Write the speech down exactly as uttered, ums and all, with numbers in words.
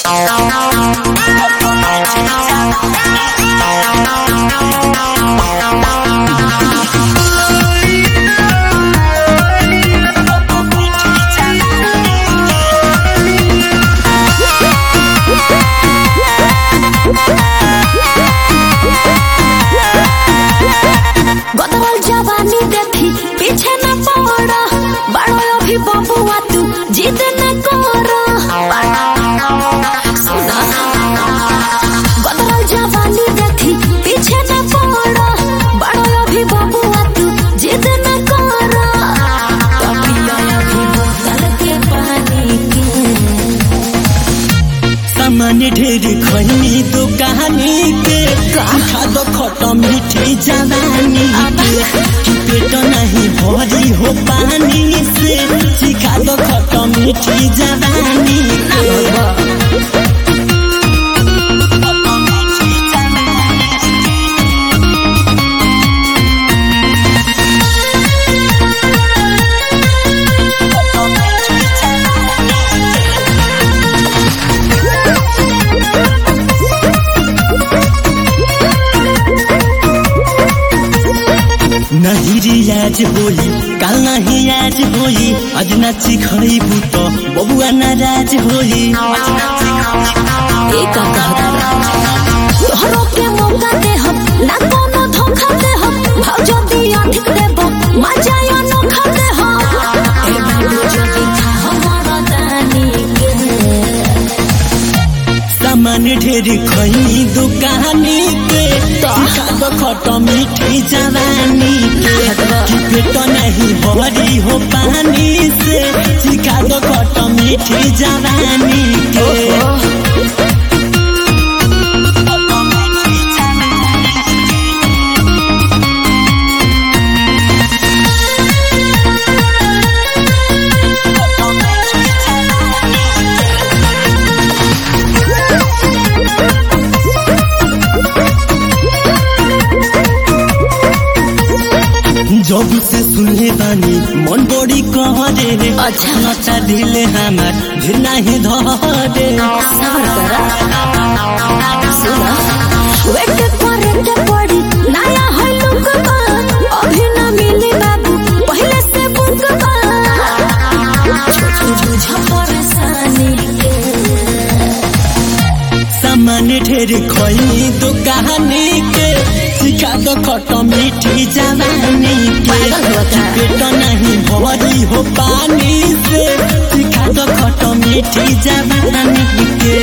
बदल जवानी देखी पीछे न पड़ा बड़ो अभी बबुआ तू जिद न करो बदल जवानी देखी पीछे न पड़ा बड़ो अभी बबुआ तू जिद न करो अभी बोतल के पानी के सामान्य ढेर खैनी दो कहानी के खा दो खट्टा मीठी जवानी के पेट नहीं भरी हो पानी से सिखा दो खट्टा मीठी जवानी के नहीं रियाज होई कल नहीं आज होई आज नाची खईबू तो बबुआ नाराज होई एक तोहरो के मौका दे हम ना कोनो धोखा दे हम भाव जदी अधिक देबो मजा या नोखा दे हम ए बाबू जदी खा हमारा दानी के सामान्य ढेर खैनी दो कहानी के सिखा दो खट्टा मीठी जवानी के पेट नहीं भरी हो पानी से सिखा दो खट्टा मीठी जवानी के जब से सुनले बानी मन बड़ी कहरे रे अच्छा नचा दिले हमार दिल नहीं धरे सबर करा सुना वेट करे के पड़ी नया हल्लू का अभी ना मिली बाबू पहले से बुक बा झूझा परेशानी के सामान्य ढेर खैनी दो कहानी के सिखा दो खट्टा मीठी जवानी के पेट नहीं भरी हो पानी से सिखा दो खट्टा मीठी जवानी के